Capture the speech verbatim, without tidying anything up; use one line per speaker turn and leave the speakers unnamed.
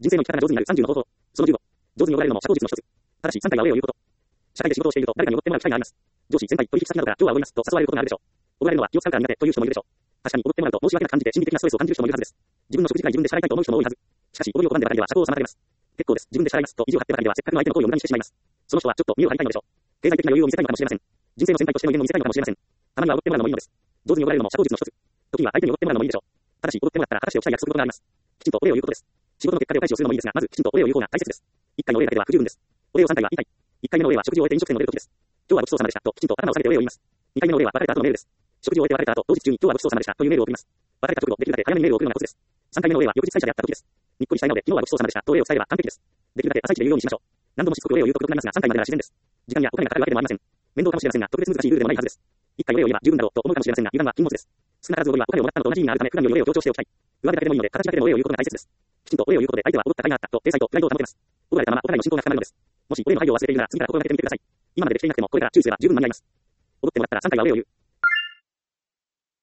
人生の生き方が上手になるさんじゅうの方法。そのじゅうご。上手に呼ばれるのも社交術の一つ。ただし、さんかいはお礼を言うこと。社会で仕事をしていると誰かにおごってもらう機会があります。上司、先輩、取引先などから今日はおごりますと誘われることがあるでしょう。おごられるのは気を使うから苦手という人もいるでしょう。確かにおごってもらうと申し訳なく感じて心理的なストレスを感じる人もいるはずです。自分の食事会自分で支払いたいと思う人も多いはず。しかし、おごりを拒んでばかりでは社交を妨げます。結構です。自分で支払いますと意地を張ってばかりではせっかくの相手の行為を無駄にしてしまいます。その人はちょっと身を張りたいのでしょう。経済的な余裕を見せたいのかもしれません。人生の先輩としての威厳を見せたいのかもしれません。たまにはおごってもらうのもいいのです。上手に呼ばれるのも社交術の一つ。時には相手におごってもらうのもいいでしょう。ただし、おごってもらったら果たしておきたい約束事があります。きちんとお礼を言うことです。仕事の結果でお返しをするのもいいですが、まずきちんとお礼を言う方が大切です。いっかいのお礼だけでは不十分です。お礼をさんかいはにかい。いっかいめのお礼は食事を終えて飲食店の出るときです。今日はごちそうさまでしたときちんと頭を下げてお礼を言います。にかいめのお礼は別れた後のメールです。食事を終えて別れた後、当日中に今日はごちそうさまでしたというメールを送ります。別れた直後、できるだけ早めにメールを送るのがコツです。さんかいめのお礼は翌日会社で会った時です。にっこりしたいので、昨日はごちそうさまでしたとお礼を伝えれば完璧です。できるだけ朝一で言うようにしましょう。何度もしつこくお礼を言うとくどくなりますが、さんかいまでなら自然です。時間やお金がかかるわけでもありません。面倒かもしれませんが、特別難しいルールでもないはずです。いっかいお礼を言えば十分だろうと思うかもしれませんが、油断は禁物です。少なからずおごりはお金をもらったのと同じ意味があるため、普段よりお礼を強調しておきたい。上辺だけでもいいので、形だけでもお礼を言うことが大切です。きちんとお礼を言うことで相手は踊った甲斐があったと、体裁とプライドを保てます。おごられたままお互いの信仰が深まるのです。もしお礼の配慮を忘れているなら、次から心がけてみてください。今までできていなくても、これから注意すれば十分間に合います。おごってもらったらさんかいはお礼を言う。